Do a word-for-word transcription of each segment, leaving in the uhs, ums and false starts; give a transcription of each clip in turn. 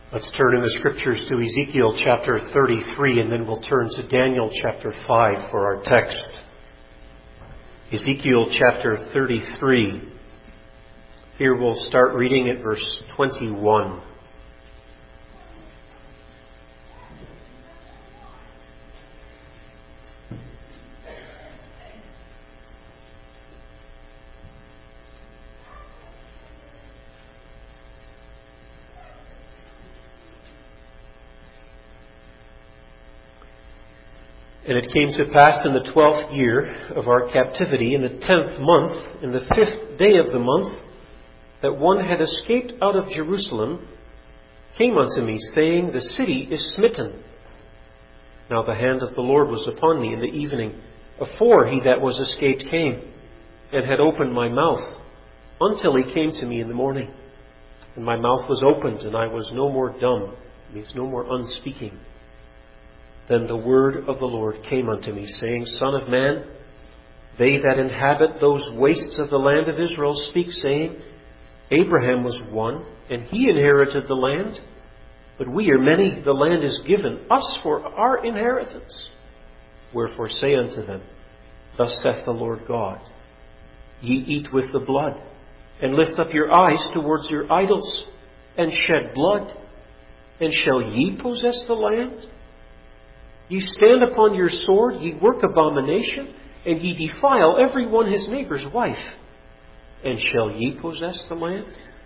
Let's turn in the Scriptures to Ezekiel chapter thirty-three, and then we'll turn to Daniel chapter five for our text. Ezekiel chapter thirty-three. Here we'll start reading at verse twenty-one. And it came to pass in the twelfth year of our captivity, in the tenth month, in the fifth day of the month, that one had escaped out of Jerusalem, came unto me, saying, The city is smitten. Now the hand of the Lord was upon me in the evening, afore he that was escaped came, and had opened my mouth, until he came to me in the morning. And my mouth was opened, and I was no more dumb, means no more unspeaking. Then the word of the Lord came unto me, saying, Son of man, they that inhabit those wastes of the land of Israel speak, saying, Abraham was one, and he inherited the land. But we are many, the land is given us for our inheritance. Wherefore say unto them, Thus saith the Lord God, Ye eat with the blood, and lift up your eyes towards your idols, and shed blood. And shall ye possess the land? Ye stand upon your sword, ye work abomination, and ye defile every one his neighbour's wife. And shall ye possess the land?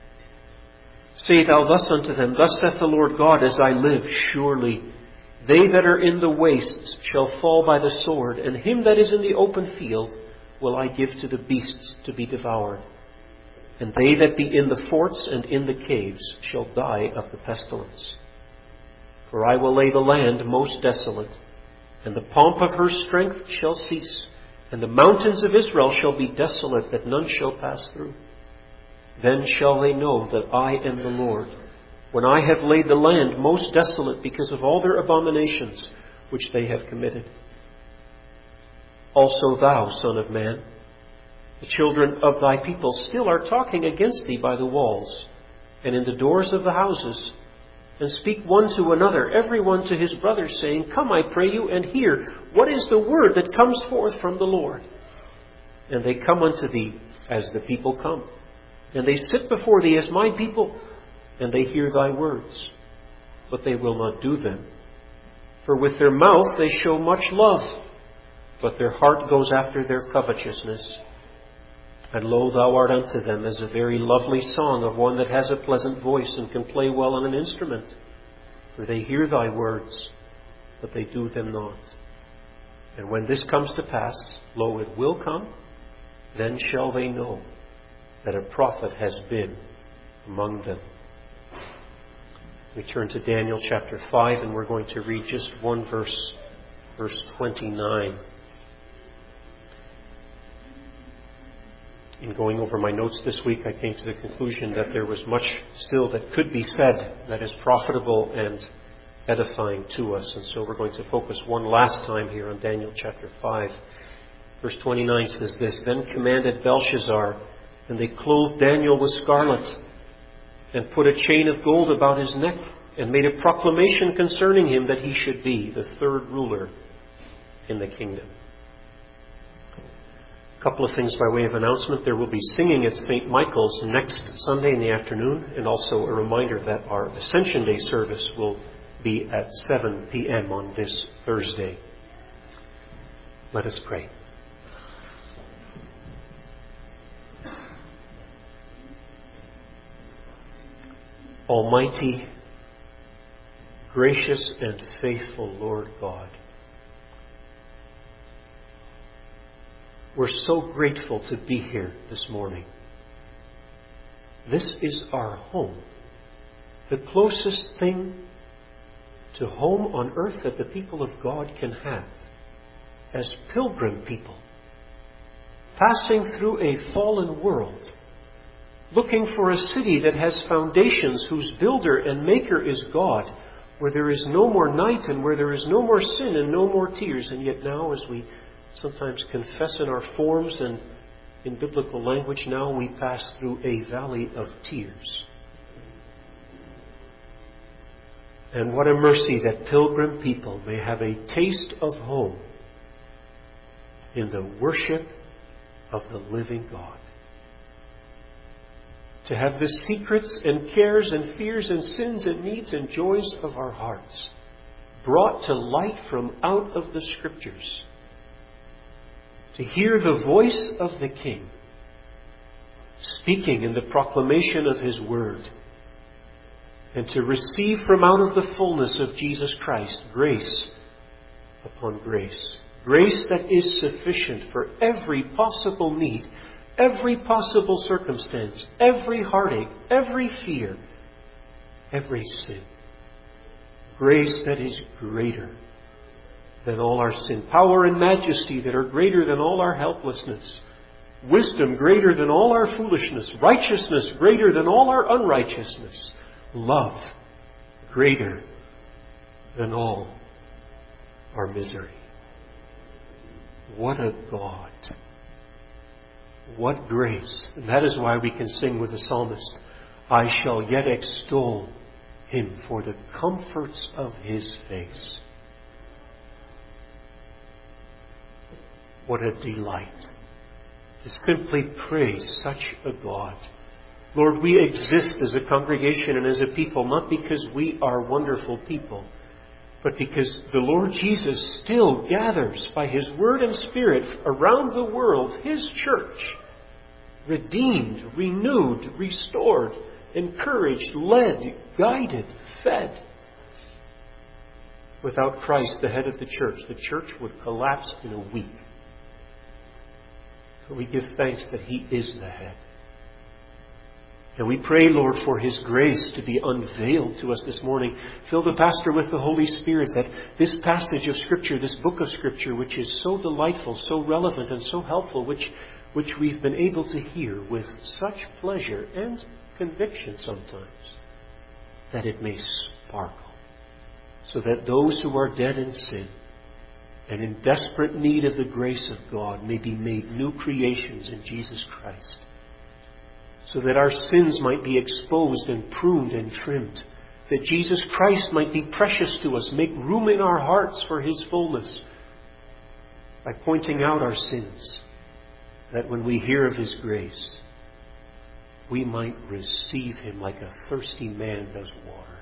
Say thou thus unto them, Thus saith the Lord God, as I live, surely they that are in the wastes shall fall by the sword, and him that is in the open field will I give to the beasts to be devoured. And they that be in the forts and in the caves shall die of the pestilence. For I will lay the land most desolate, and the pomp of her strength shall cease, and the mountains of Israel shall be desolate, that none shall pass through. Then shall they know that I am the Lord, when I have laid the land most desolate because of all their abominations which they have committed. Also thou, Son of man, the children of thy people still are talking against thee by the walls, and in the doors of the houses, and speak one to another, every one to his brother, saying, Come, I pray you, and hear, what is the word that comes forth from the Lord? And they come unto thee as the people come, and they sit before thee as my people, and they hear thy words, but they will not do them. For with their mouth they show much love, but their heart goes after their covetousness. And lo, thou art unto them as a very lovely song of one that has a pleasant voice and can play well on an instrument. For they hear thy words, but they do them not. And when this comes to pass, lo, it will come, then shall they know that a prophet has been among them. We turn to Daniel chapter five, and we're going to read just one verse, verse twenty-nine. In going over my notes this week, I came to the conclusion that there was much still that could be said that is profitable and edifying to us. And so we're going to focus one last time here on Daniel chapter five. Verse twenty-nine says this, Then commanded Belshazzar, and they clothed Daniel with scarlet, and put a chain of gold about his neck, and made a proclamation concerning him that he should be the third ruler in the kingdom. A couple of things by way of announcement. There will be singing at Saint Michael's next Sunday in the afternoon, and also a reminder that our Ascension Day service will be at seven p.m. on this Thursday. Let us pray. Almighty, gracious and faithful Lord God, we're so grateful to be here this morning. This is our home, the closest thing to home on earth that the people of God can have as pilgrim people, passing through a fallen world, looking for a city that has foundations, whose builder and maker is God, where there is no more night and where there is no more sin and no more tears. And yet now, as we sometimes confess in our forms and in biblical language, now we pass through a valley of tears. And what a mercy that pilgrim people may have a taste of home in the worship of the living God. To have the secrets and cares and fears and sins and needs and joys of our hearts brought to light from out of the Scriptures. To hear the voice of the King speaking in the proclamation of His Word. And to receive from out of the fullness of Jesus Christ grace upon grace. Grace that is sufficient for every possible need, every possible circumstance, every heartache, every fear, every sin. Grace that is greater than all our sin. Power and majesty that are greater than all our helplessness. Wisdom greater than all our foolishness. Righteousness greater than all our unrighteousness. Love greater than all our misery. What a God. What grace. And that is why we can sing with the psalmist, I shall yet extol Him for the comforts of His face. What a delight to simply praise such a God. Lord, we exist as a congregation and as a people, not because we are wonderful people, but because the Lord Jesus still gathers by His Word and Spirit around the world His church, redeemed, renewed, restored, encouraged, led, guided, fed. Without Christ, the head of the church, the church would collapse in a week. But we give thanks that He is the head. And we pray, Lord, for His grace to be unveiled to us this morning. Fill the pastor with the Holy Spirit, that this passage of Scripture, this book of Scripture, which is so delightful, so relevant, and so helpful, which, which we've been able to hear with such pleasure and conviction sometimes, that it may sparkle, so that those who are dead in sin and in desperate need of the grace of God may be made new creations in Jesus Christ. So that our sins might be exposed and pruned and trimmed. That Jesus Christ might be precious to us. Make room in our hearts for His fullness. By pointing out our sins. That when we hear of His grace, we might receive Him like a thirsty man does water.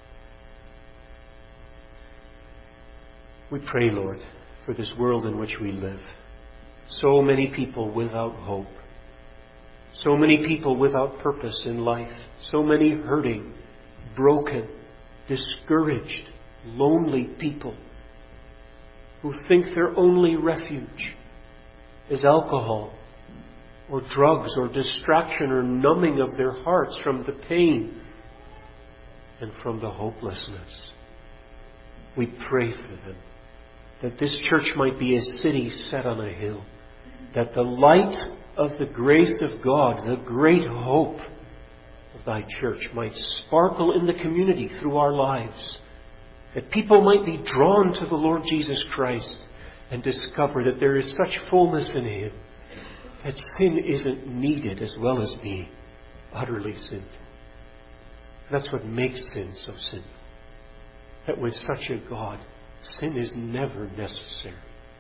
We pray, Lord, for this world in which we live. So many people without hope. So many people without purpose in life. So many hurting, broken, discouraged, lonely people who think their only refuge is alcohol or drugs or distraction or numbing of their hearts from the pain and from the hopelessness. We pray for them, that this church might be a city set on a hill, that the light of the grace of God, the great hope of Thy church, might sparkle in the community through our lives. That people might be drawn to the Lord Jesus Christ and discover that there is such fullness in Him that sin isn't needed as well as being utterly sinful. That's what makes sin so sinful. That with such a God, sin is never necessary.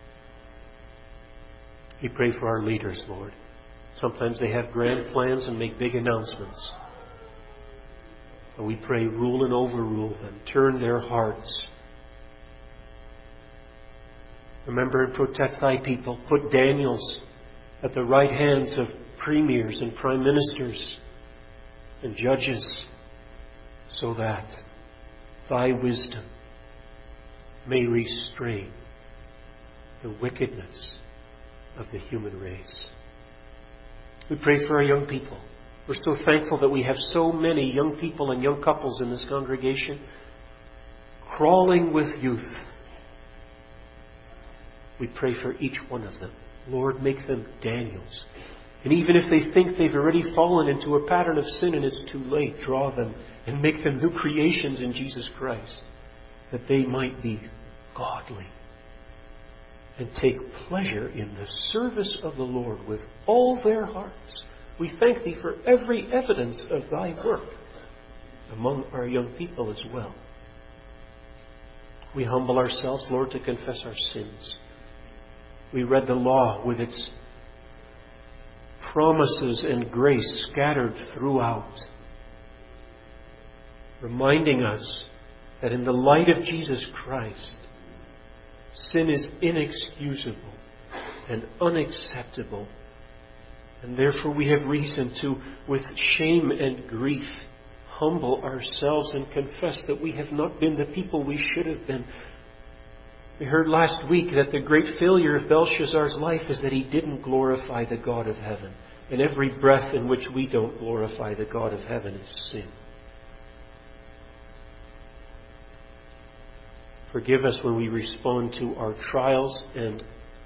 We pray for our leaders, Lord. Sometimes they have grand plans and make big announcements. And we pray, rule and overrule them. Turn their hearts. Remember and protect Thy people. Put Daniels at the right hands of premiers and prime ministers and judges, so that Thy wisdom may restrain the wickedness of the human race. We pray for our young people. We're so thankful that we have so many young people and young couples in this congregation crawling with youth. We pray for each one of them. Lord, make them Daniels. And even if they think they've already fallen into a pattern of sin and it's too late, draw them and make them new creations in Jesus Christ, that they might be godly and take pleasure in the service of the Lord with all their hearts. We thank Thee for every evidence of Thy work among our young people as well. We humble ourselves, Lord, to confess our sins. We read the law with its promises and grace scattered throughout, reminding us that in the light of Jesus Christ, sin is inexcusable and unacceptable. And therefore we have reason to, with shame and grief, humble ourselves and confess that we have not been the people we should have been. We heard last week that the great failure of Belshazzar's life is that he didn't glorify the God of heaven. And every breath in which we don't glorify the God of heaven is sin. Forgive us when we respond to our trials and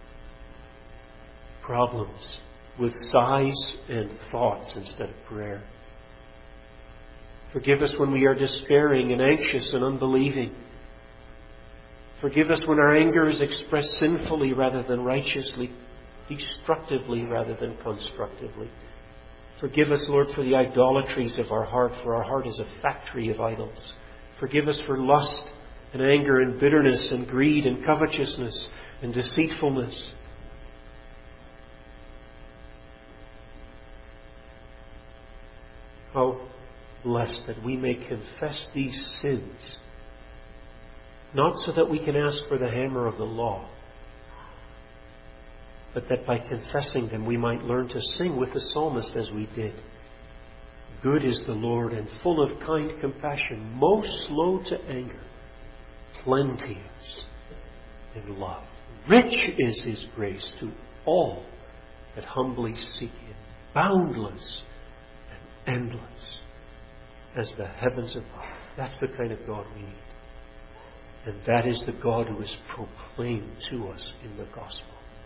problems with sighs and thoughts instead of prayer. Forgive us when we are despairing and anxious and unbelieving. Forgive us when our anger is expressed sinfully rather than righteously, destructively rather than constructively. Forgive us, Lord, for the idolatries of our heart, for our heart is a factory of idols. Forgive us for lust and anger and bitterness and greed and covetousness and deceitfulness. How blessed that we may confess these sins, not so that we can ask for the hammer of the law, but that by confessing them we might learn to sing with the psalmist as we did. Good is the Lord and full of kind compassion, most slow to anger, plenteous in love. Rich is His grace to all that humbly seek Him, boundless and endless as the heavens above. That's the kind of God we need. And that is the God who is proclaimed to us in the gospel.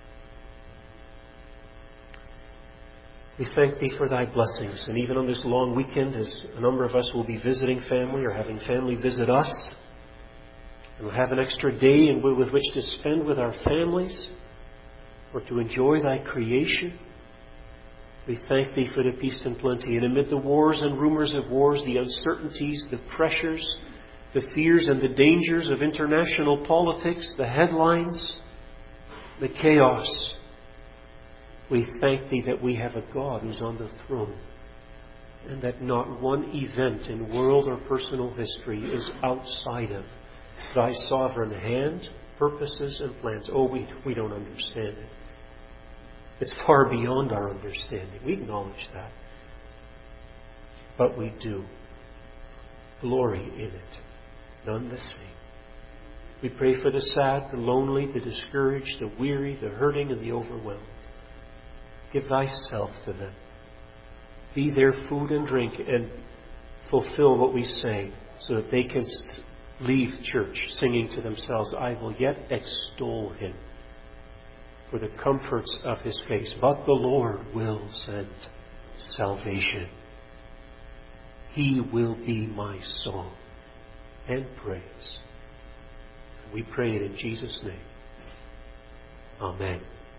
We thank Thee for Thy blessings. And even on this long weekend, as a number of us will be visiting family or having family visit us, and we'll have an extra day in with which to spend with our families or to enjoy Thy creation, we thank Thee for the peace and plenty. And amid the wars and rumors of wars, the uncertainties, the pressures, the fears and the dangers of international politics, the headlines, the chaos, we thank Thee that we have a God who's on the throne, and that not one event in world or personal history is outside of Thy sovereign hand, purposes, and plans. Oh, we, we don't understand it. It's far beyond our understanding. We acknowledge that. But we do glory in it, none the same. We pray for the sad, the lonely, the discouraged, the weary, the hurting, and the overwhelmed. Give Thyself to them. Be their food and drink, and fulfill what we say, so that they can leave church singing to themselves, I will yet extol Him for the comforts of His face. But the Lord will send salvation. He will be my song and praise. We pray it in Jesus' name. Amen.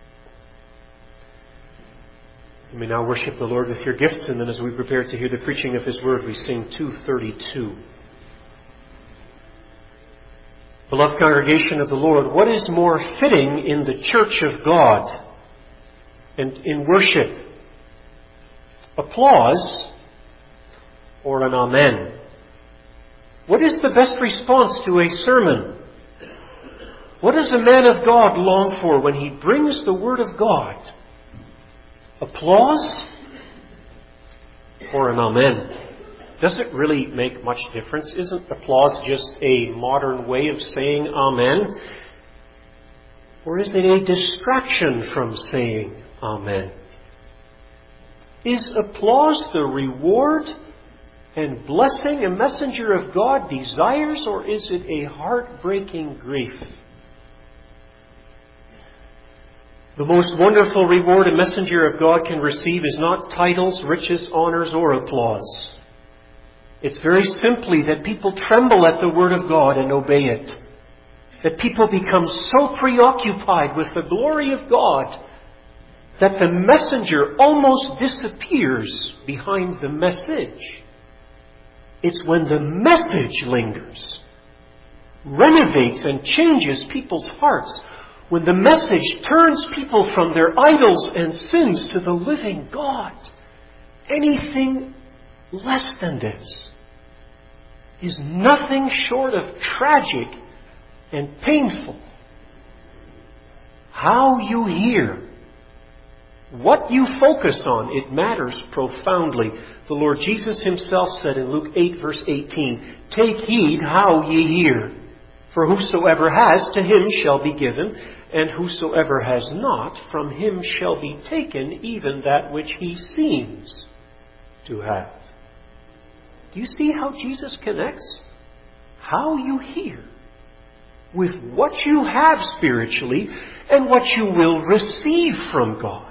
You may now worship the Lord with your gifts, and then as we prepare to hear the preaching of His word, we sing two thirty-two. Beloved congregation of the Lord, what is more fitting in the church of God and in worship? Applause or an amen? What is the best response to a sermon? What does a man of God long for when he brings the Word of God? Applause or an amen? Does it really make much difference? Isn't applause just a modern way of saying amen? Or is it a distraction from saying amen? Is applause the reward and blessing a messenger of God desires, or is it a heartbreaking grief? The most wonderful reward a messenger of God can receive is not titles, riches, honors, or applause. It's very simply that people tremble at the Word of God and obey it. That people become so preoccupied with the glory of God that the messenger almost disappears behind the message. It's when the message lingers renovates and changes people's hearts, when the message turns people from their idols and sins to the living God, anything less than this is nothing short of tragic and painful. How you hear, what you focus on, it matters profoundly. The Lord Jesus himself said in Luke eight, verse eighteen, "Take heed how ye hear. For whosoever has, to him shall be given, and whosoever has not, from him shall be taken even that which he seems to have." Do you see how Jesus connects how you hear with what you have spiritually and what you will receive from God?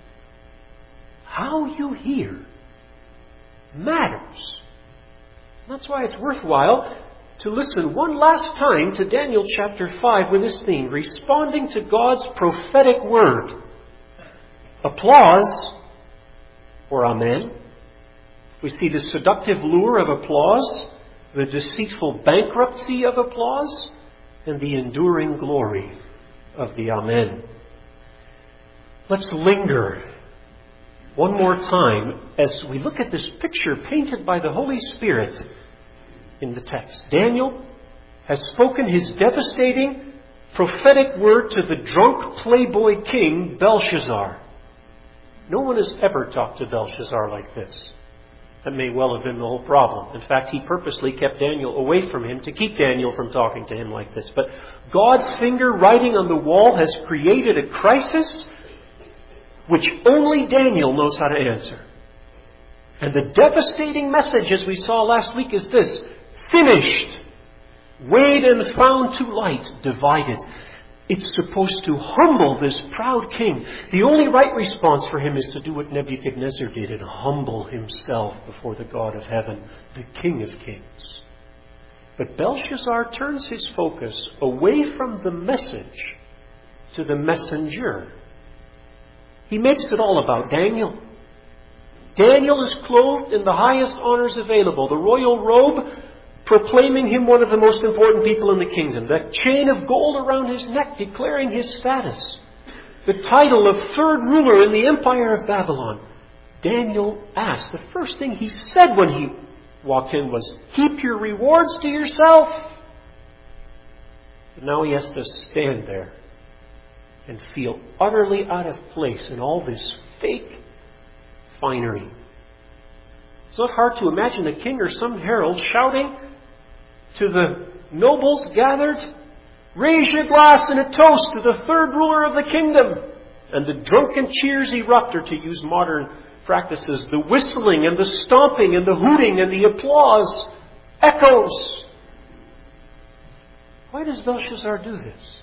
How you hear matters. That's why it's worthwhile to listen one last time to Daniel chapter five with this theme, responding to God's prophetic word. Applause or amen. We see the seductive lure of applause, the deceitful bankruptcy of applause, and the enduring glory of the amen. Let's linger one more time as we look at this picture painted by the Holy Spirit in the text. Daniel has spoken his devastating prophetic word to the drunk playboy king Belshazzar. No one has ever talked to Belshazzar like this. That may well have been the whole problem. In fact, he purposely kept Daniel away from him to keep Daniel from talking to him like this. But God's finger writing on the wall has created a crisis which only Daniel knows how to answer. And the devastating message, as we saw last week, is this: finished, weighed and found to light, divided. It's supposed to humble this proud king. The only right response for him is to do what Nebuchadnezzar did and humble himself before the God of heaven, the King of kings. But Belshazzar turns his focus away from the message to the messenger. He makes it all about Daniel. Daniel is clothed in the highest honors available, the royal robe, proclaiming him one of the most important people in the kingdom. That chain of gold around his neck declaring his status. The title of third ruler in the empire of Babylon. Daniel asked, the first thing he said when he walked in was, "Keep your rewards to yourself." But now he has to stand there and feel utterly out of place in all this fake finery. It's not hard to imagine a king or some herald shouting to the nobles gathered, "Raise your glass in a toast to the third ruler of the kingdom." And the drunken cheers erupt, or to use modern practices, the whistling and the stomping and the hooting and the applause echoes. Why does Belshazzar do this?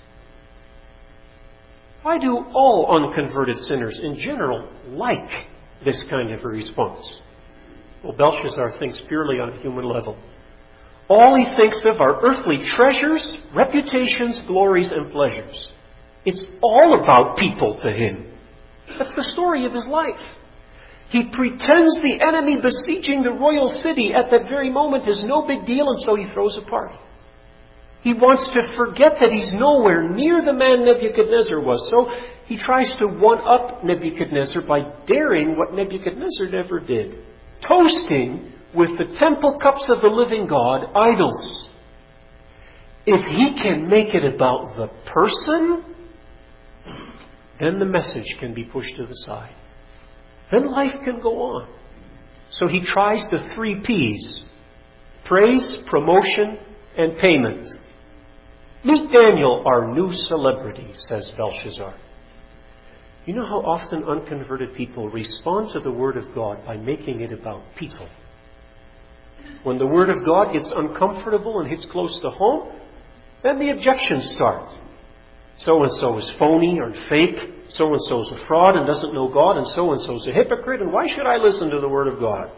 Why do all unconverted sinners in general like this kind of a response? Well, Belshazzar thinks purely on a human level. All he thinks of are earthly treasures, reputations, glories, and pleasures. It's all about people to him. That's the story of his life. He pretends the enemy besieging the royal city at that very moment is no big deal, and so he throws a party. He wants to forget that he's nowhere near the man Nebuchadnezzar was. So he tries to one-up Nebuchadnezzar by daring what Nebuchadnezzar never did. Toasting with the temple cups of the living God, idols. If he can make it about the person, then the message can be pushed to the side. Then life can go on. So he tries the three P's: praise, promotion, and payment. "Meet Daniel, our new celebrity," says Belshazzar. You know how often unconverted people respond to the Word of God by making it about people? When the Word of God gets uncomfortable and hits close to home, then the objections start. So-and-so is phony or fake. So-and-so is a fraud and doesn't know God. And so-and-so is a hypocrite. And why should I listen to the Word of God?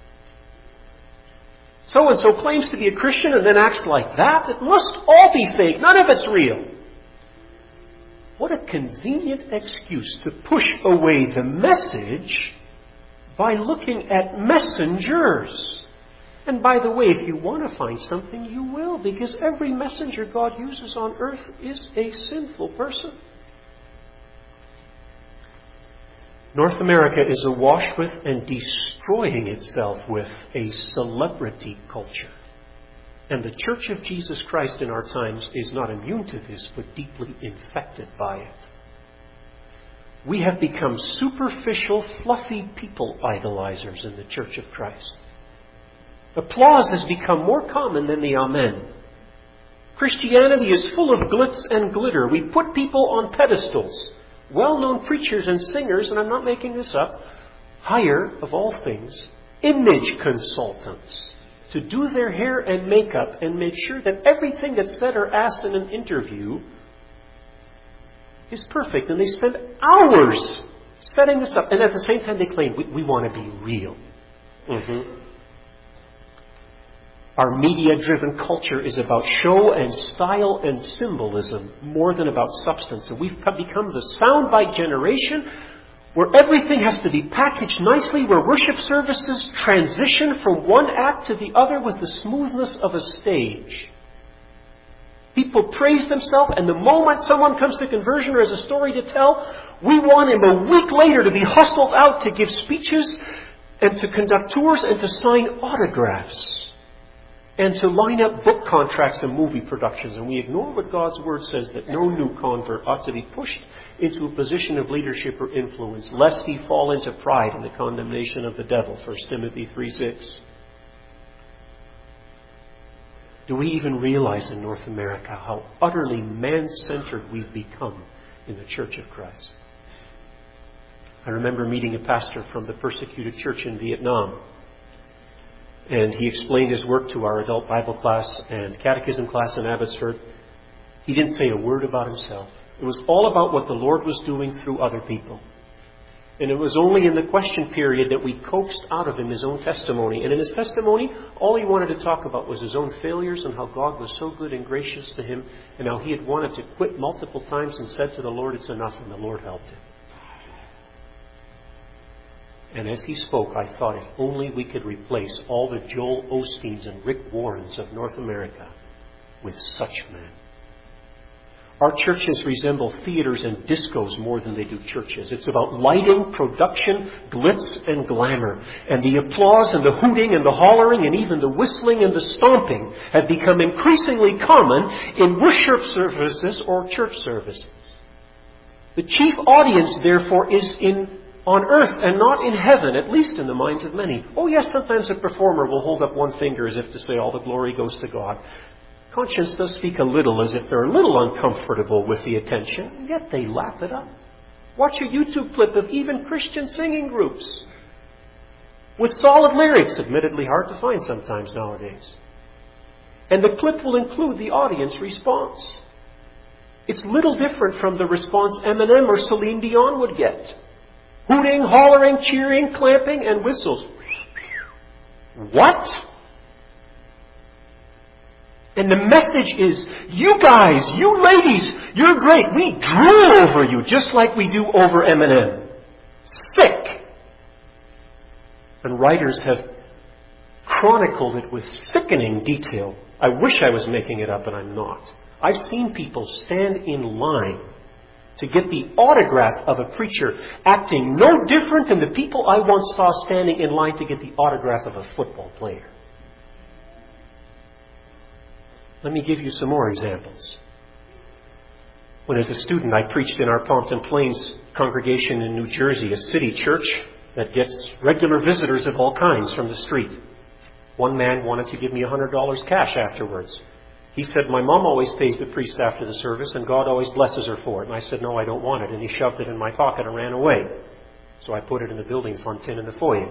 So-and-so claims to be a Christian and then acts like that. It must all be fake. None of it's real. What a convenient excuse to push away the message by looking at messengers And by the way, if you want to find something, you will, because every messenger God uses on earth is a sinful person. North America is awash with and destroying itself with a celebrity culture. And the Church of Jesus Christ in our times is not immune to this, but deeply infected by it. We have become superficial, fluffy people idolizers in the Church of Christ. Applause has become more common than the Amen. Christianity is full of glitz and glitter. We put people on pedestals. Well-known preachers and singers, and I'm not making this up, hire, of all things, image consultants to do their hair and makeup and make sure that everything that's said or asked in an interview is perfect. And they spend hours setting this up. And at the same time they claim, we, we want to be real. Mm-hmm. Our media-driven culture is about show and style and symbolism more than about substance. And we've become the soundbite generation where everything has to be packaged nicely, where worship services transition from one act to the other with the smoothness of a stage. People praise themselves, and the moment someone comes to conversion or has a story to tell, we want him a week later to be hustled out to give speeches and to conduct tours and to sign autographs and to line up book contracts and movie productions. And we ignore what God's Word says, that no new convert ought to be pushed into a position of leadership or influence, lest he fall into pride and the condemnation of the devil. First Timothy three six. Do we even realize in North America how utterly man-centered we've become in the Church of Christ? I remember meeting a pastor from the persecuted church in Vietnam. And he explained his work to our adult Bible class and catechism class in Abbotsford. He didn't say a word about himself. It was all about what the Lord was doing through other people. And it was only in the question period that we coaxed out of him his own testimony. And in his testimony, all he wanted to talk about was his own failures and how God was so good and gracious to him, and how he had wanted to quit multiple times and said to the Lord, it's enough, and the Lord helped him. And as he spoke, I thought, if only we could replace all the Joel Osteens and Rick Warrens of North America with such men. Our churches resemble theaters and discos more than they do churches. It's about lighting, production, glitz and glamour. And the applause and the hooting and the hollering and even the whistling and the stomping have become increasingly common in worship services or church services. The chief audience, therefore, is in on earth and not in heaven, at least in the minds of many. Oh yes, sometimes a performer will hold up one finger as if to say all the glory goes to God. Conscience does speak a little as if they're a little uncomfortable with the attention, and yet they lap it up. Watch a YouTube clip of even Christian singing groups with solid lyrics, admittedly hard to find sometimes nowadays. And the clip will include the audience response. It's little different from the response Eminem or Celine Dion would get. Hooting, hollering, cheering, clapping, and whistles. What? And the message is, you guys, you ladies, you're great. We drool over you just like we do over Eminem. Sick. And writers have chronicled it with sickening detail. I wish I was making it up, and I'm not. I've seen people stand in line to get the autograph of a preacher acting no different than the people I once saw standing in line to get the autograph of a football player. Let me give you some more examples. When as a student I preached in our Pompton Plains congregation in New Jersey, a city church that gets regular visitors of all kinds from the street. One man wanted to give me one hundred dollars cash afterwards. He said, my mom always pays the priest after the service and God always blesses her for it. And I said, no, I don't want it. And he shoved it in my pocket and ran away. So I put it in the building fund tin in the foyer.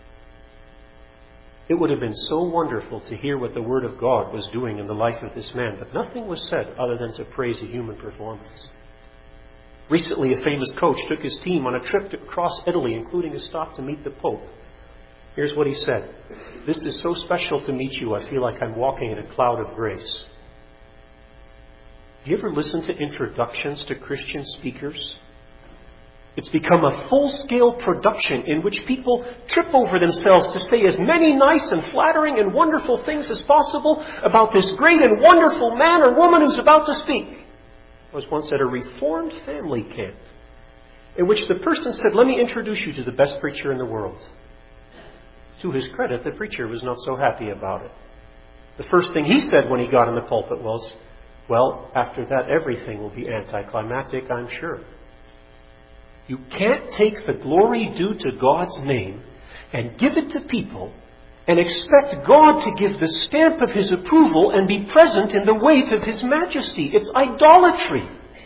It would have been so wonderful to hear what the Word of God was doing in the life of this man, but nothing was said other than to praise a human performance. Recently, a famous coach took his team on a trip to across Italy, including a stop to meet the Pope. Here's what he said. This is so special to meet you, I feel like I'm walking in a cloud of grace. Do you ever listen to introductions to Christian speakers? It's become a full-scale production in which people trip over themselves to say as many nice and flattering and wonderful things as possible about this great and wonderful man or woman who's about to speak. I was once at a Reformed family camp in which the person said, "Let me introduce you to the best preacher in the world." To his credit, the preacher was not so happy about it. The first thing he said when he got in the pulpit was, "Well, after that, everything will be anticlimactic, I'm sure." You can't take the glory due to God's name and give it to people and expect God to give the stamp of His approval and be present in the weight of His majesty. It's idolatry.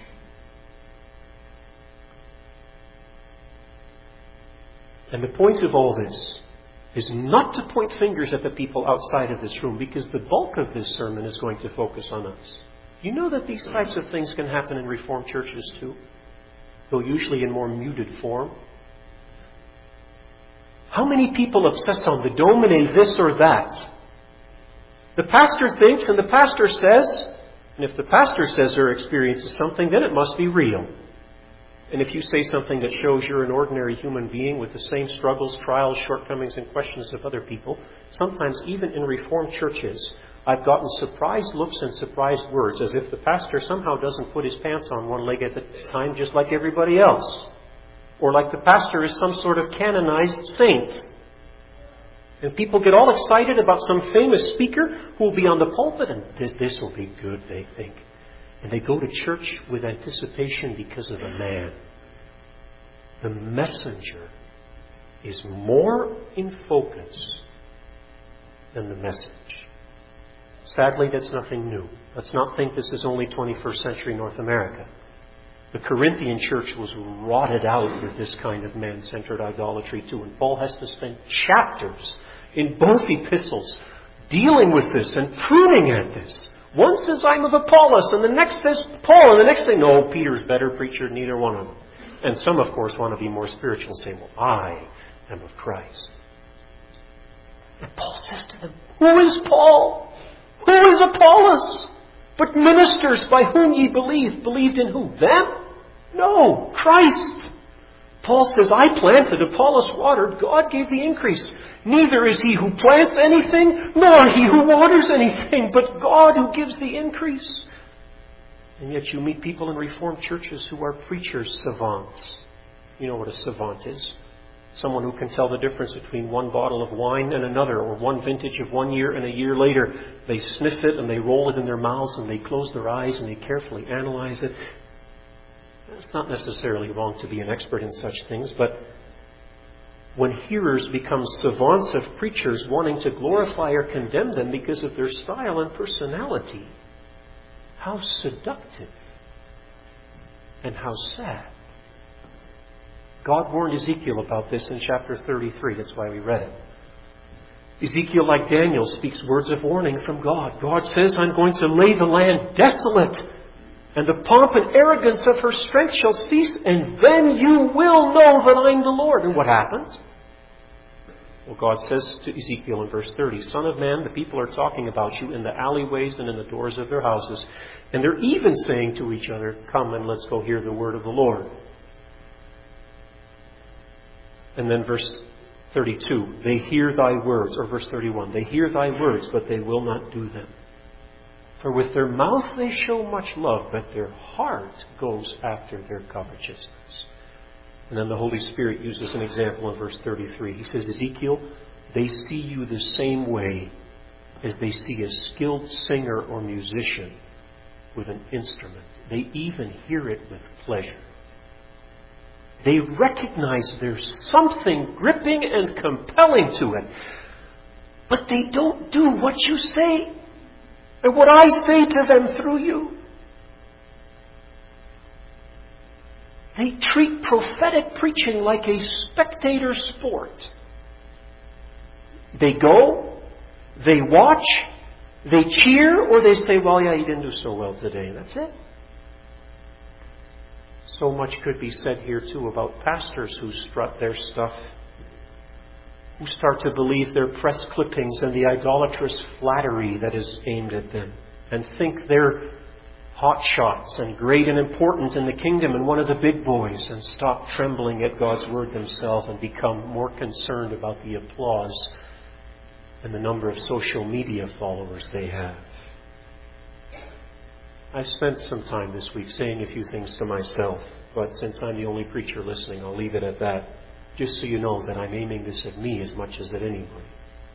And the point of all this is not to point fingers at the people outside of this room, because the bulk of this sermon is going to focus on us. You know that these types of things can happen in Reformed churches too, though usually in more muted form. How many people obsess on the domine this or that? The pastor thinks and the pastor says, and if the pastor says or experiences something, then it must be real. And if you say something that shows you're an ordinary human being with the same struggles, trials, shortcomings, and questions of other people, sometimes even in Reformed churches, I've gotten surprised looks and surprised words, as if the pastor somehow doesn't put his pants on one leg at a time just like everybody else. Or like the pastor is some sort of canonized saint. And people get all excited about some famous speaker who will be on the pulpit, and this, this will be good, they think. And they go to church with anticipation because of a man. The messenger is more in focus than the message. Sadly, that's nothing new. Let's not think this is only twenty-first century North America. The Corinthian church was rotted out with this kind of man-centered idolatry too. And Paul has to spend chapters in both epistles dealing with this and pruning at this. One says, "I'm of Apollos," and the next says, "Paul," and the next thing, "No, Peter's better preacher than either one of them." And some, of course, want to be more spiritual and say, "Well, I am of Christ." And Paul says to them, "Who is Paul? Who is Apollos? But ministers by whom ye believed." Believed in who? Them? No, Christ. Paul says, "I planted, Apollos watered, God gave the increase. Neither is he who plants anything, nor he who waters anything, but God who gives the increase." And yet you meet people in Reformed churches who are preachers savants. You know what a savant is? Someone who can tell the difference between one bottle of wine and another, or one vintage of one year and a year later. They sniff it and they roll it in their mouths and they close their eyes and they carefully analyze it. It's not necessarily wrong to be an expert in such things, but when hearers become savants of preachers wanting to glorify or condemn them because of their style and personality, how seductive and how sad. God warned Ezekiel about this in chapter thirty-three. That's why we read it. Ezekiel, like Daniel, speaks words of warning from God. God says, "I'm going to lay the land desolate, and the pomp and arrogance of her strength shall cease, and then you will know that I'm the Lord." And what happened? Well, God says to Ezekiel in verse thirty, "Son of man, the people are talking about you in the alleyways and in the doors of their houses, and they're even saying to each other, 'Come and let's go hear the word of the Lord.'" And then verse thirty-two, "They hear thy words," or verse thirty-one, "They hear thy words, but they will not do them. For with their mouth they show much love, but their heart goes after their covetousness." And then the Holy Spirit uses an example in verse thirty-three. He says, "Ezekiel, they see you the same way as they see a skilled singer or musician with an instrument. They even hear it with pleasure. They recognize there's something gripping and compelling to it. But they don't do what you say and what I say to them through you. They treat prophetic preaching like a spectator sport. They go, they watch, they cheer, or they say, 'Well, yeah, you didn't do so well today.' That's it. So much could be said here, too, about pastors who strut their stuff, who start to believe their press clippings and the idolatrous flattery that is aimed at them, and think they're hot shots and great and important in the kingdom and one of the big boys, and stop trembling at God's word themselves and become more concerned about the applause and the number of social media followers they have. I've spent some time this week saying a few things to myself, but since I'm the only preacher listening, I'll leave it at that, just so you know that I'm aiming this at me as much as at anybody.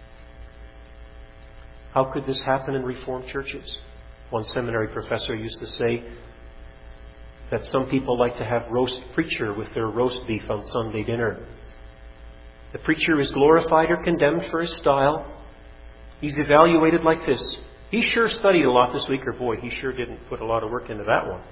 How could this happen in Reformed churches? One seminary professor used to say that some people like to have roast preacher with their roast beef on Sunday dinner. The preacher is glorified or condemned for his style. He's evaluated like this. He sure studied a lot this week, or boy, he sure didn't put a lot of work into that one.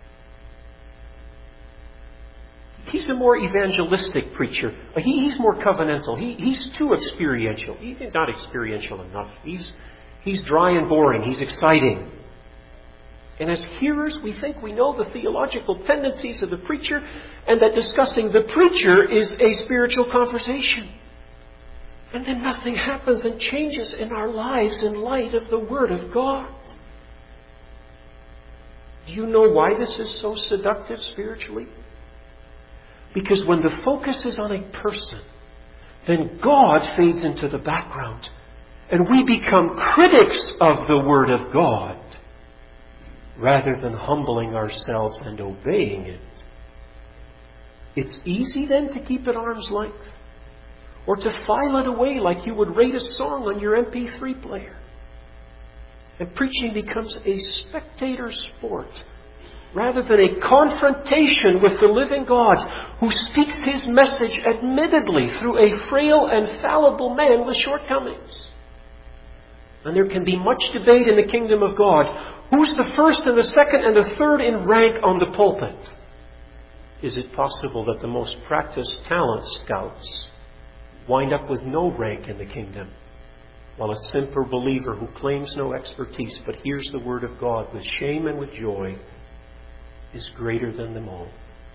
He's a more evangelistic preacher. He, he's more covenantal. He, he's too experiential. He's not experiential enough. He's, he's dry and boring. He's exciting. And as hearers, we think we know the theological tendencies of the preacher, and that discussing the preacher is a spiritual conversation. And then nothing happens and changes in our lives in light of the Word of God. Do you know why this is so seductive spiritually? Because when the focus is on a person, then God fades into the background, and we become critics of the Word of God, rather than humbling ourselves and obeying it. It's easy then to keep at arm's length, or to file it away like you would rate a song on your M P three player. And preaching becomes a spectator sport, rather than a confrontation with the living God, who speaks His message admittedly through a frail and fallible man with shortcomings. And there can be much debate in the kingdom of God. Who's the first and the second and the third in rank on the pulpit? Is it possible that the most practiced talent scouts wind up with no rank in the kingdom, while a simple believer who claims no expertise but hears the word of God with shame and with joy is greater than them all?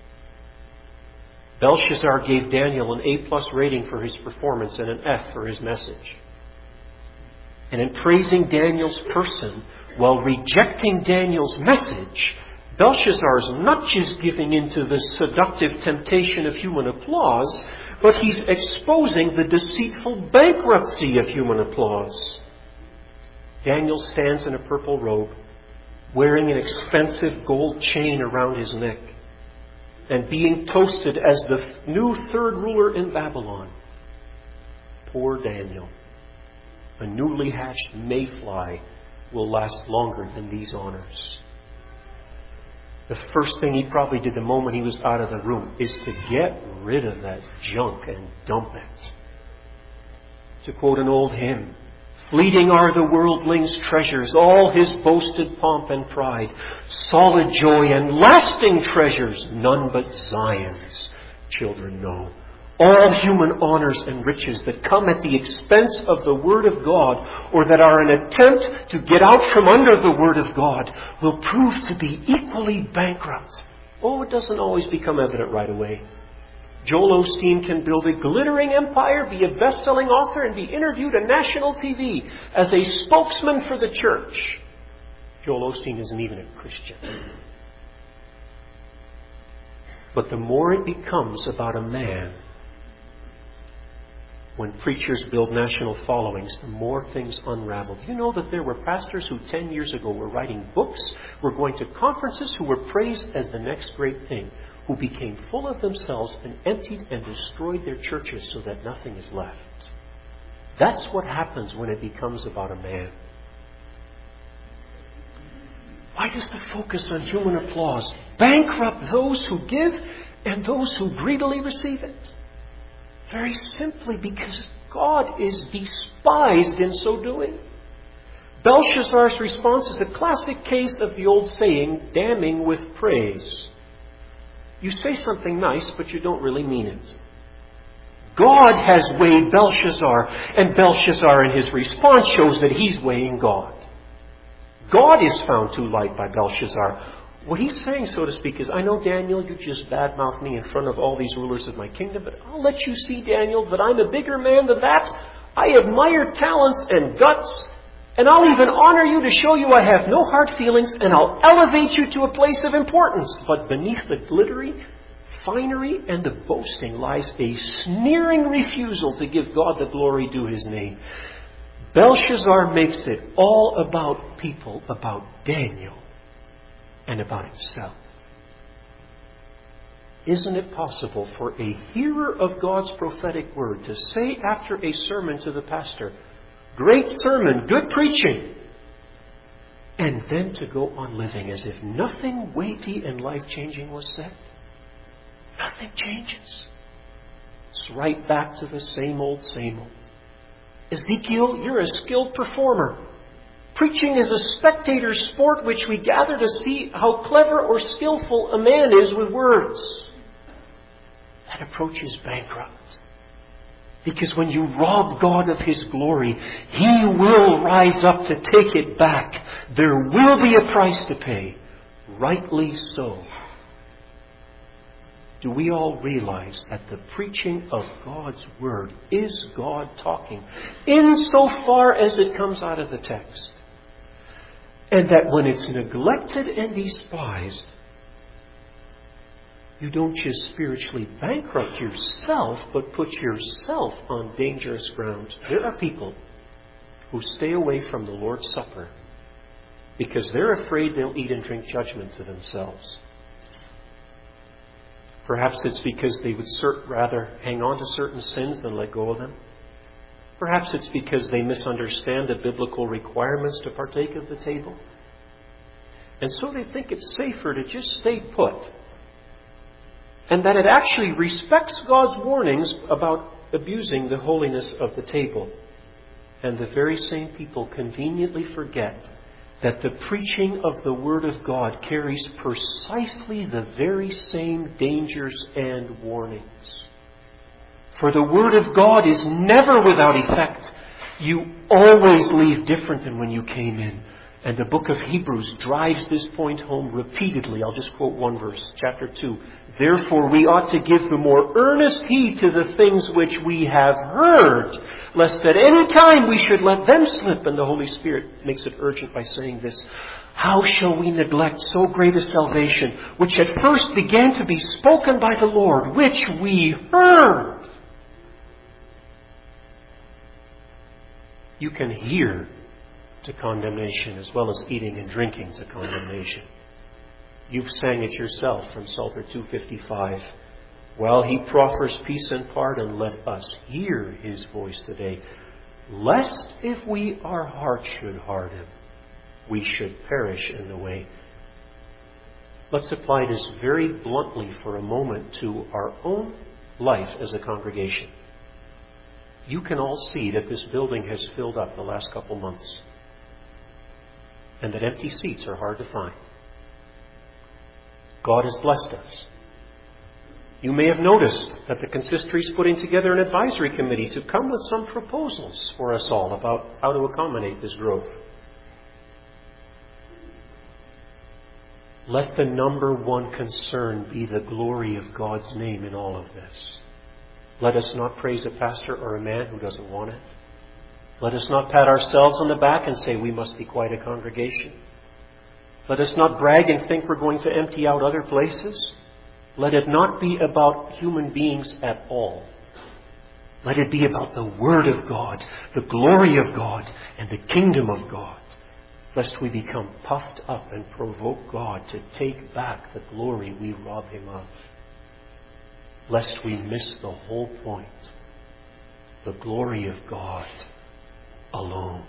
Belshazzar gave Daniel an A plus rating for his performance and an F for his message. And in praising Daniel's person while rejecting Daniel's message, Belshazzar is not just giving in to the seductive temptation of human applause, but he's exposing the deceitful bankruptcy of human applause. Daniel stands in a purple robe, wearing an expensive gold chain around his neck, and being toasted as the new third ruler in Babylon. Poor Daniel. A newly hatched mayfly will last longer than these honors. The first thing he probably did the moment he was out of the room is to get rid of that junk and dump it. To quote an old hymn, fleeting are the worldling's treasures, all his boasted pomp and pride. Solid joy and lasting treasures, none but Zion's children know. All human honors and riches that come at the expense of the Word of God, or that are an attempt to get out from under the Word of God, will prove to be equally bankrupt. Oh, it doesn't always become evident right away. Joel Osteen can build a glittering empire, be a best-selling author, and be interviewed on national T V as a spokesman for the church. Joel Osteen isn't even a Christian. But the more it becomes about a man, when preachers build national followings, the more things unravel. Do you know that there were pastors who ten years ago were writing books, were going to conferences, who were praised as the next great thing, who became full of themselves and emptied and destroyed their churches so that nothing is left? That's what happens when it becomes about a man. Why does the focus on human applause bankrupt those who give and those who greedily receive it? Very simply because God is despised in so doing. Belshazzar's response is a classic case of the old saying, damning with praise. You say something nice, but you don't really mean it. God has weighed Belshazzar, and Belshazzar in his response shows that he's weighing God. God is found too light by Belshazzar. What he's saying, so to speak, is, I know, Daniel, you just badmouthed me in front of all these rulers of my kingdom, but I'll let you see, Daniel, that I'm a bigger man than that. I admire talents and guts, And I'll even honor you to show you I have no hard feelings, and I'll elevate you to a place of importance. But beneath the glittery finery and the boasting lies a sneering refusal to give God the glory due His name. Belshazzar makes it all about people, about Daniel, and about himself. Isn't it possible for a hearer of God's prophetic word to say after a sermon to the pastor, "Great sermon, good preaching," and then to go on living as if nothing weighty and life-changing was said? Nothing changes. It's right back to the same old, same old. Ezekiel, you're a skilled performer. Preaching is a spectator sport which we gather to see how clever or skillful a man is with words. That approach is bankrupt. Because when you rob God of His glory, He will rise up to take it back. There will be a price to pay. Rightly so. Do we all realize that the preaching of God's Word is God talking, insofar as it comes out of the text? And that when it's neglected and despised, you don't just spiritually bankrupt yourself, but put yourself on dangerous ground. There are people who stay away from the Lord's Supper because they're afraid they'll eat and drink judgment to themselves. Perhaps it's because they would cert- rather hang on to certain sins than let go of them. Perhaps it's because they misunderstand the biblical requirements to partake of the table. And so they think it's safer to just stay put. And that it actually respects God's warnings about abusing the holiness of the table. And the very same people conveniently forget that the preaching of the Word of God carries precisely the very same dangers and warnings. For the Word of God is never without effect. You always leave different than when you came in. And the book of Hebrews drives this point home repeatedly. I'll just quote one verse, chapter two. Therefore we ought to give the more earnest heed to the things which we have heard, lest at any time we should let them slip. And the Holy Spirit makes it urgent by saying this. How shall we neglect so great a salvation, which at first began to be spoken by the Lord, which we heard? You can hear to condemnation as well as eating and drinking to condemnation. You've sang it yourself from Psalter two fifty-five. While He proffers peace and pardon, let us hear His voice today. Lest if we our hearts should harden, we should perish in the way. Let's apply this very bluntly for a moment to our own life as a congregation. You can all see that this building has filled up the last couple months, and that empty seats are hard to find. God has blessed us. You may have noticed that the consistory is putting together an advisory committee to come with some proposals for us all about how to accommodate this growth. Let the number one concern be the glory of God's name in all of this. Let us not praise a pastor or a man who doesn't want it. Let us not pat ourselves on the back and say we must be quite a congregation. Let us not brag and think we're going to empty out other places. Let it not be about human beings at all. Let it be about the Word of God, the glory of God, and the kingdom of God, lest we become puffed up and provoke God to take back the glory we rob Him of. Lest we miss the whole point, the glory of God alone.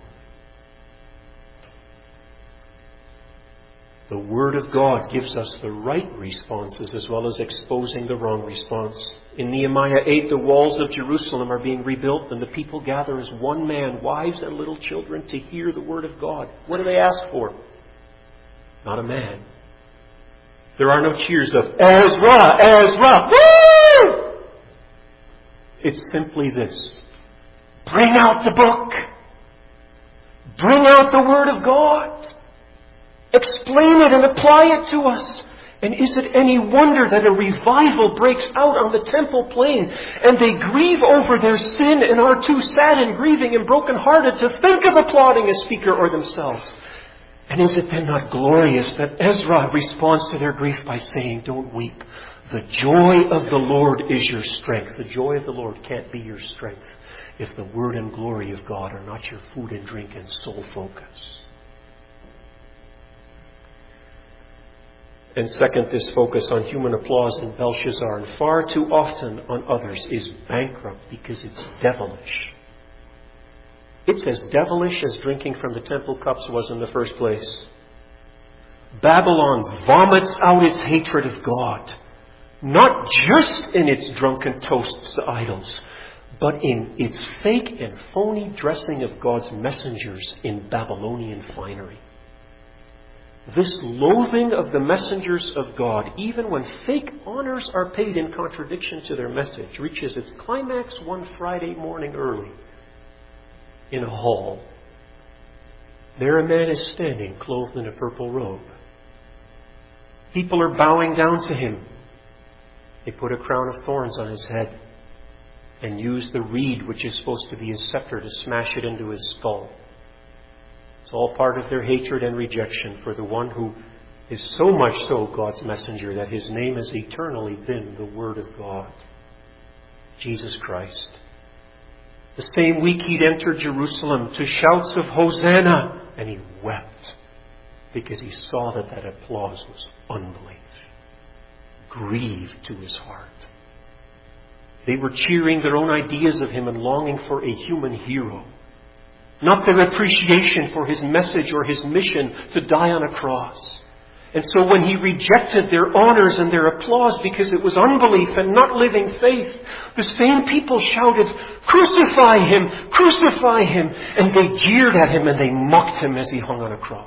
The Word of God gives us the right responses as well as exposing the wrong response. In Nehemiah eight, the walls of Jerusalem are being rebuilt and the people gather as one man, wives and little children, to hear the Word of God. What do they ask for? Not a man. There are no cheers of Ezra, Ezra, woo! It's simply this. Bring out the book. Bring out the Word of God. Explain it and apply it to us. And is it any wonder that a revival breaks out on the temple plain and they grieve over their sin and are too sad and grieving and brokenhearted to think of applauding a speaker or themselves? And is it then not glorious that Ezra responds to their grief by saying, don't weep. The joy of the Lord is your strength. The joy of the Lord can't be your strength if the word and glory of God are not your food and drink and sole focus. And second, this focus on human applause in Belshazzar and far too often on others is bankrupt because it's devilish. It's as devilish as drinking from the temple cups was in the first place. Babylon vomits out its hatred of God, not just in its drunken toasts to idols, but in its fake and phony dressing of God's messengers in Babylonian finery. This loathing of the messengers of God, even when fake honors are paid in contradiction to their message, reaches its climax one Friday morning early in a hall. There a man is standing clothed in a purple robe. People are bowing down to him. They put a crown of thorns on his head and use the reed, which is supposed to be his scepter, to smash it into his skull. It's all part of their hatred and rejection for the one who is so much so God's messenger that his name has eternally been the Word of God, Jesus Christ. The same week he'd entered Jerusalem to shouts of Hosanna, and he wept because he saw that that applause was unbelief, grieved to his heart. They were cheering their own ideas of him and longing for a human hero, not their appreciation for his message or his mission to die on a cross. And so when he rejected their honors and their applause because it was unbelief and not living faith, the same people shouted, "Crucify him! Crucify him!" And they jeered at him and they mocked him as he hung on a cross.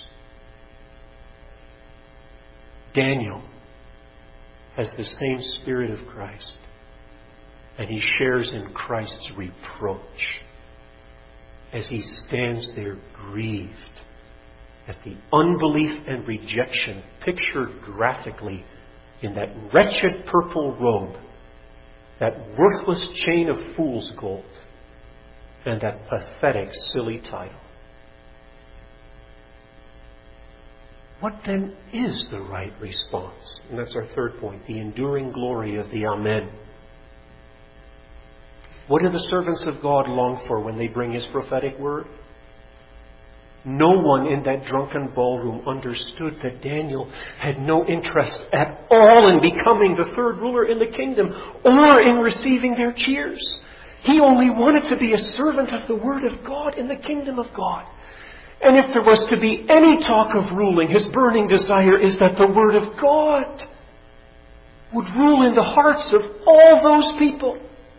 Daniel has the same Spirit of Christ, and he shares in Christ's reproach as he stands there grieved at the unbelief and rejection pictured graphically in that wretched purple robe, that worthless chain of fool's gold, and that pathetic, silly title. What then is the right response? And that's our third point, the enduring glory of the Amen. What do the servants of God long for when they bring His prophetic word? No one in that drunken ballroom understood that Daniel had no interest at all in becoming the third ruler in the kingdom or in receiving their cheers. He only wanted to be a servant of the word of God in the kingdom of God. And if there was to be any talk of ruling, his burning desire is that the word of God would rule in the hearts of all those people.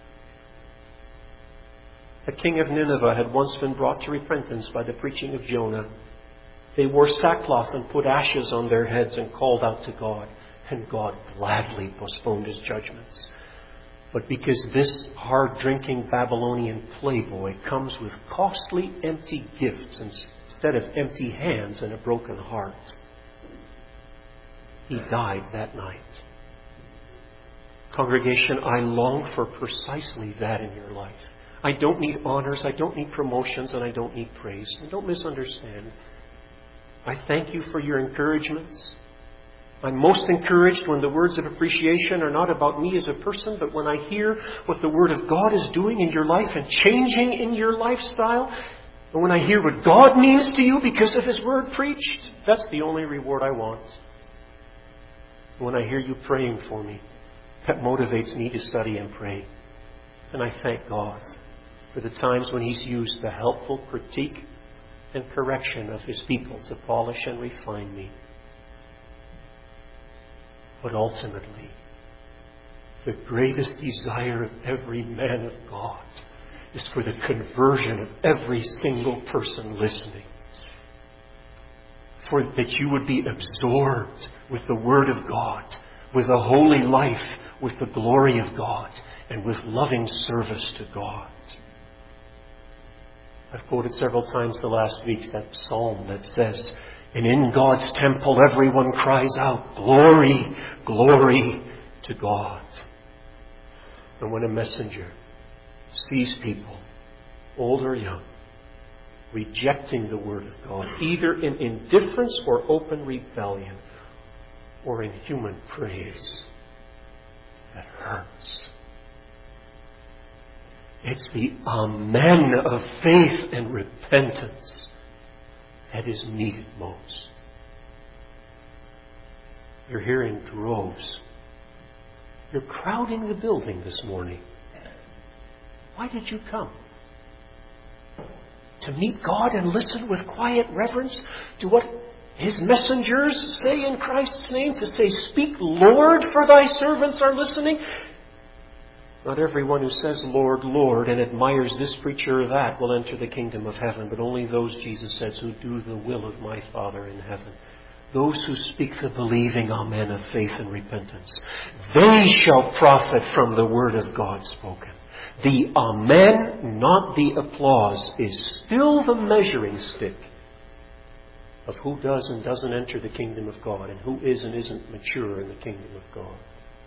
The king of Nineveh had once been brought to repentance by the preaching of Jonah. They wore sackcloth and put ashes on their heads and called out to God. And God gladly postponed His judgments. But because this hard-drinking Babylonian playboy comes with costly empty gifts instead of empty hands and a broken heart, he died that night. Congregation, I long for precisely that in your life. I don't need honors, I don't need promotions, and I don't need praise. And don't misunderstand. I thank you for your encouragements. I'm most encouraged when the words of appreciation are not about me as a person, but when I hear what the Word of God is doing in your life and changing in your lifestyle, and when I hear what God means to you because of His Word preached. That's the only reward I want. When I hear you praying for me, that motivates me to study and pray. And I thank God for the times when He's used the helpful critique and correction of His people to polish and refine me. But ultimately, the greatest desire of every man of God is for the conversion of every single person listening. For that you would be absorbed with the Word of God, with a holy life, with the glory of God, and with loving service to God. I've quoted several times the last week that psalm that says, And in God's temple, everyone cries out, "Glory, glory to God." And when a messenger sees people, old or young, rejecting the Word of God, either in indifference or open rebellion, or in human praise, that hurts. It's the amen of faith and repentance that is needed most. You're hearing droves. You're crowding the building this morning. Why did you come? To meet God and listen with quiet reverence to what His messengers say in Christ's name? To say, "Speak, Lord, for thy servants are listening"? Not everyone who says, "Lord, Lord," and admires this preacher or that will enter the kingdom of heaven, but only those, Jesus says, who do the will of my Father in heaven. Those who speak the believing amen of faith and repentance. They shall profit from the word of God spoken. The amen, not the applause, is still the measuring stick of who does and doesn't enter the kingdom of God, and who is and isn't mature in the kingdom of God.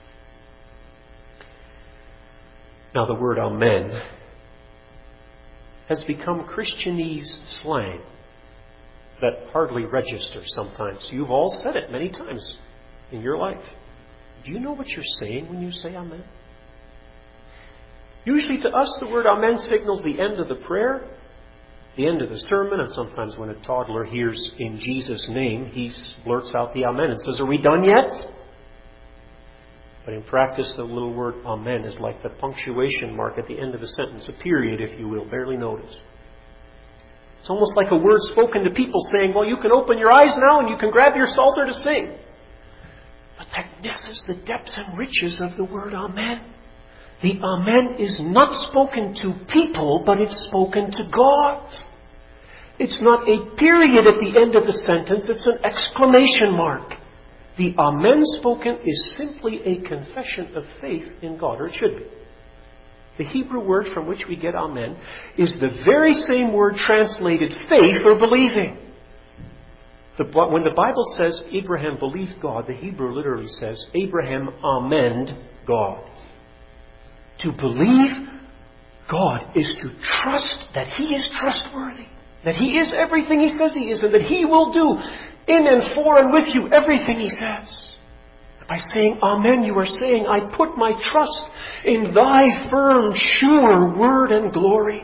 Now, the word amen has become Christianese slang that hardly registers sometimes. You've all said it many times in your life. Do you know what you're saying when you say amen? Usually to us, the word amen signals the end of the prayer, the end of the sermon, and sometimes when a toddler hears "in Jesus' name," he blurts out the amen and says, "Are we done yet?" But in practice, the little word amen is like the punctuation mark at the end of a sentence, a period, if you will, barely noticed. It's almost like a word spoken to people saying, "Well, you can open your eyes now and you can grab your psalter to sing." But that misses the depths and riches of the word amen. The amen is not spoken to people, but it's spoken to God. It's not a period at the end of the sentence, it's an exclamation mark. The amen spoken is simply a confession of faith in God, or it should be. The Hebrew word from which we get amen is the very same word translated faith or believing. The, when the Bible says Abraham believed God, the Hebrew literally says Abraham amened God. To believe God is to trust that He is trustworthy, that He is everything He says He is, and that He will do in and for and with you everything He says. By saying amen, you are saying, "I put my trust in thy firm, sure word and glory."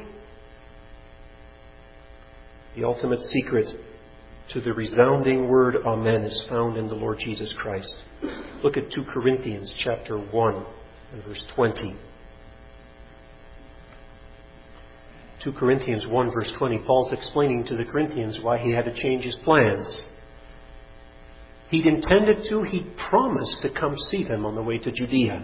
The ultimate secret to the resounding word amen is found in the Lord Jesus Christ. Look at Second Corinthians chapter one and verse twenty. Second Corinthians one verse twenty, Paul's explaining to the Corinthians why he had to change his plans. He'd intended to, he'd promised to come see them on the way to Judea.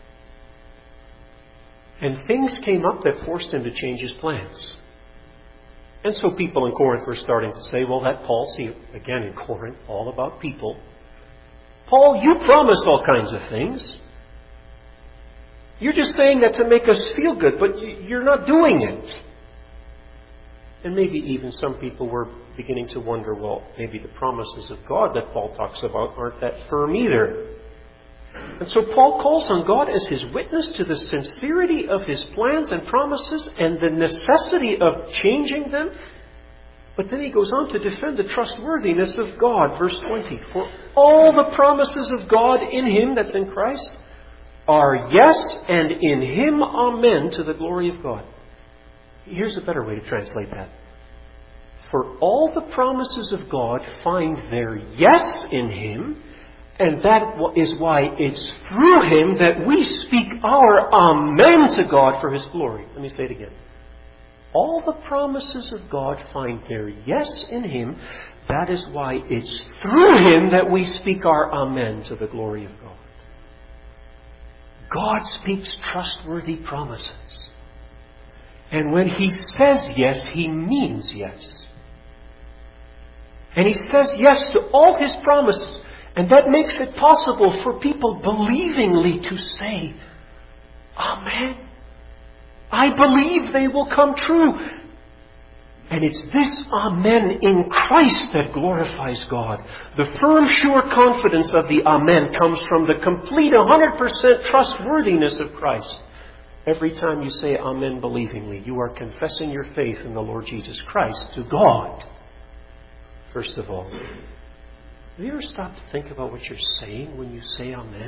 And things came up that forced him to change his plans. And so people in Corinth were starting to say, "Well, that Paul, see, again in Corinth, all about people. Paul, you promise all kinds of things. You're just saying that to make us feel good, but you're not doing it." And maybe even some people were beginning to wonder, well, maybe the promises of God that Paul talks about aren't that firm either. And so Paul calls on God as his witness to the sincerity of his plans and promises and the necessity of changing them. But then he goes on to defend the trustworthiness of God. Verse twenty, "For all the promises of God in Him," that's in Christ, "are yes, and in Him amen, to the glory of God." Here's a better way to translate that. For all the promises of God find their yes in Him, and that is why it's through Him that we speak our amen to God for His glory. Let me say it again. All the promises of God find their yes in Him. That is why it's through Him that we speak our amen to the glory of God. God speaks trustworthy promises. And when He says yes, He means yes. And He says yes to all His promises. And that makes it possible for people believingly to say, "Amen. I believe they will come true." And it's this Amen in Christ that glorifies God. The firm, sure confidence of the Amen comes from the complete one hundred percent trustworthiness of Christ. Every time you say Amen believingly, you are confessing your faith in the Lord Jesus Christ to God. First of all, have you ever stopped to think about what you're saying when you say Amen?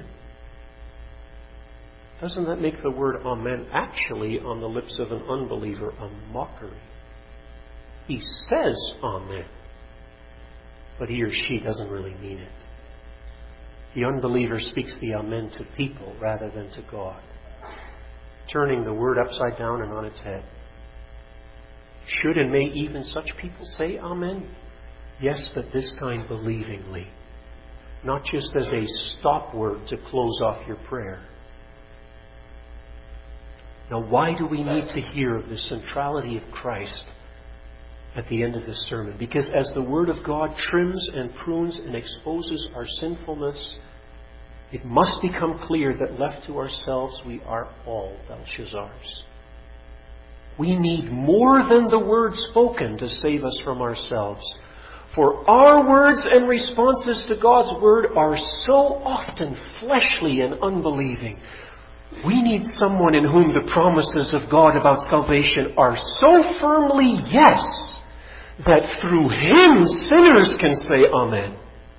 Doesn't that make the word Amen actually on the lips of an unbeliever a mockery? He says Amen, but he or she doesn't really mean it. The unbeliever speaks the Amen to people rather than to God, turning the word upside down and on its head. Should and may even such people say Amen? Yes, but this time believingly, not just as a stop word to close off your prayer. Now, why do we need to hear of the centrality of Christ at the end of this sermon? Because as the Word of God trims and prunes and exposes our sinfulness, it must become clear that left to ourselves, we are all Belshazzars. We need more than the word spoken to save us from ourselves. For our words and responses to God's Word are so often fleshly and unbelieving. We need someone in whom the promises of God about salvation are so firmly yes, that through Him sinners can say Amen.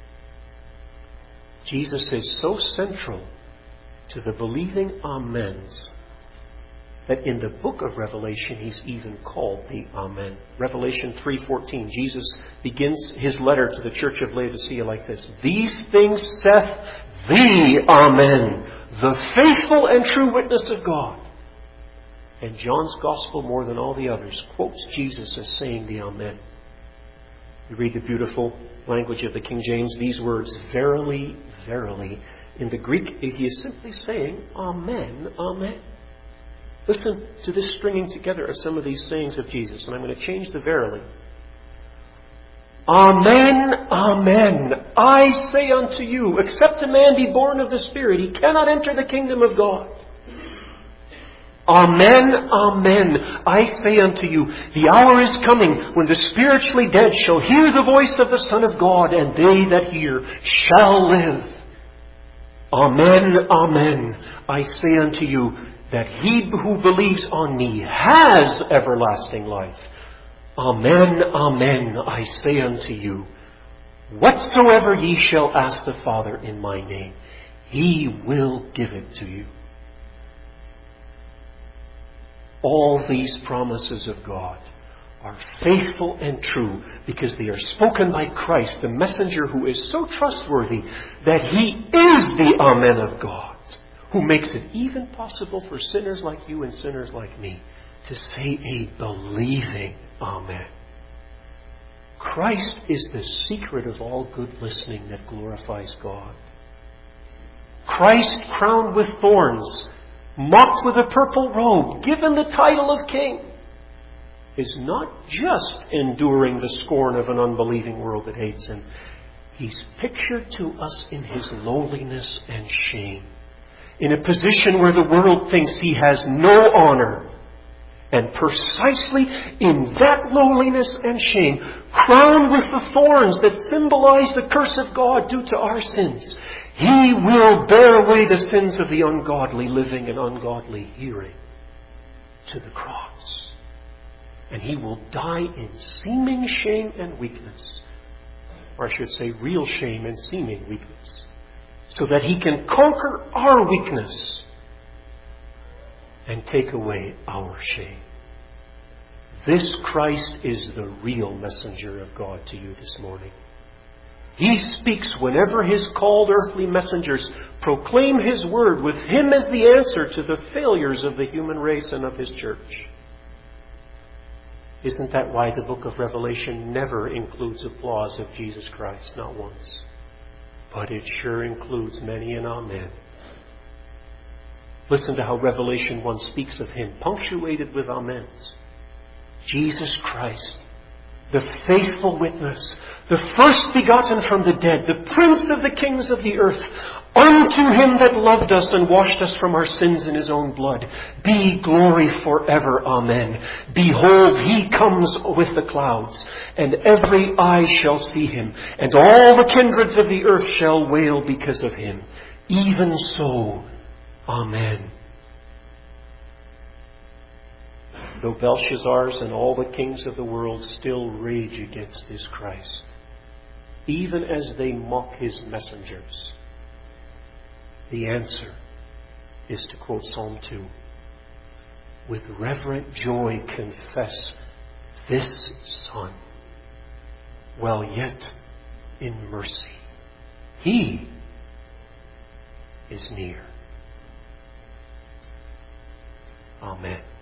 Jesus is so central to the believing Amens that in the book of Revelation He's even called the Amen. Revelation three fourteen, Jesus begins His letter to the church of Laodicea like this: These things saith the Amen, the faithful and true witness of God. And John's Gospel, more than all the others, quotes Jesus as saying the Amen. You read the beautiful language of the King James, these words, verily, verily. In the Greek, he is simply saying, Amen, Amen. Listen to this stringing together of some of these sayings of Jesus, and I'm going to change the verily. Amen, amen. I say unto you, except a man be born of the Spirit, he cannot enter the kingdom of God. Amen, amen. I say unto you, the hour is coming when the spiritually dead shall hear the voice of the Son of God, and they that hear shall live. Amen, amen. I say unto you that he who believes on me has everlasting life. Amen, amen. I say unto you, whatsoever ye shall ask the Father in my name, He will give it to you. All these promises of God are faithful and true because they are spoken by Christ, the messenger who is so trustworthy that He is the Amen of God, who makes it even possible for sinners like you and sinners like me to say a believing Amen. Christ is the secret of all good listening that glorifies God. Christ crowned with thorns, mocked with a purple robe, given the title of king, is not just enduring the scorn of an unbelieving world that hates Him. He's pictured to us in His lowliness and shame, in a position where the world thinks He has no honor. And precisely in that lowliness and shame, crowned with the thorns that symbolize the curse of God due to our sins, He will bear away the sins of the ungodly living and ungodly hearing to the cross. And He will die in seeming shame and weakness. Or I should say real shame and seeming weakness. So that He can conquer our weakness and take away our shame. This Christ is the real messenger of God to you this morning. He speaks whenever His called earthly messengers proclaim His word, with Him as the answer to the failures of the human race and of His church. Isn't that why the book of Revelation never includes applause of Jesus Christ? Not once. But it sure includes many an amen. Listen to how Revelation one speaks of Him, punctuated with amens. Jesus Christ, the faithful witness, the first begotten from the dead, the prince of the kings of the earth, unto him that loved us and washed us from our sins in his own blood, be glory forever. Amen. Behold, he comes with the clouds, and every eye shall see him, and all the kindreds of the earth shall wail because of him. Even so, Amen. Though Belshazzars and all the kings of the world still rage against this Christ, even as they mock his messengers, the answer is to quote Psalm two. With reverent joy confess this Son, while yet in mercy. He is near. Amen.